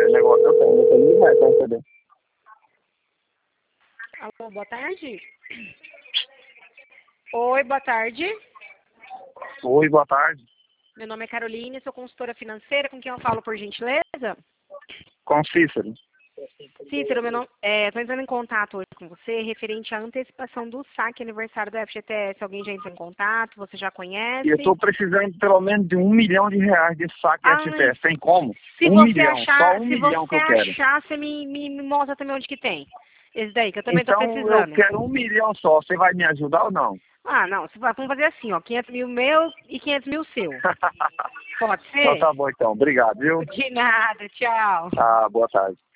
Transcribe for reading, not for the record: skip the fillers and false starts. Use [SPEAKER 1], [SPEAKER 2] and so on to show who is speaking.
[SPEAKER 1] negócio eu tenho, eu tenho R$ 1.000 pra receber.
[SPEAKER 2] Alô, boa tarde. Oi, boa tarde.
[SPEAKER 1] Oi, boa tarde.
[SPEAKER 2] Meu nome é Caroline, sou consultora financeira. Com quem eu falo, por gentileza?
[SPEAKER 1] Com Cícero.
[SPEAKER 2] Cícero, meu nome, estou entrando em contato hoje com você referente à antecipação do saque aniversário do FGTS. Alguém já entrou em contato? Você já conhece?
[SPEAKER 1] E eu estou precisando pelo menos de R$ 1.000.000 de saque
[SPEAKER 2] Ah,
[SPEAKER 1] FGTS. Tem como?
[SPEAKER 2] se
[SPEAKER 1] 1
[SPEAKER 2] você
[SPEAKER 1] milhão, só
[SPEAKER 2] achar,
[SPEAKER 1] 1
[SPEAKER 2] se
[SPEAKER 1] milhão
[SPEAKER 2] você
[SPEAKER 1] que eu quero.
[SPEAKER 2] achar, você me mostra também onde que tem. Esse daí, que eu também estou
[SPEAKER 1] Então eu
[SPEAKER 2] precisando.
[SPEAKER 1] quero 1 milhão só. Você vai me ajudar ou não?
[SPEAKER 2] Ah, não, vamos fazer assim, ó, 500 mil meu e 500 mil seu. Pode
[SPEAKER 1] Então
[SPEAKER 2] ser?
[SPEAKER 1] tá bom então. Obrigado, viu?
[SPEAKER 2] De nada, tchau.
[SPEAKER 1] Ah, boa tarde.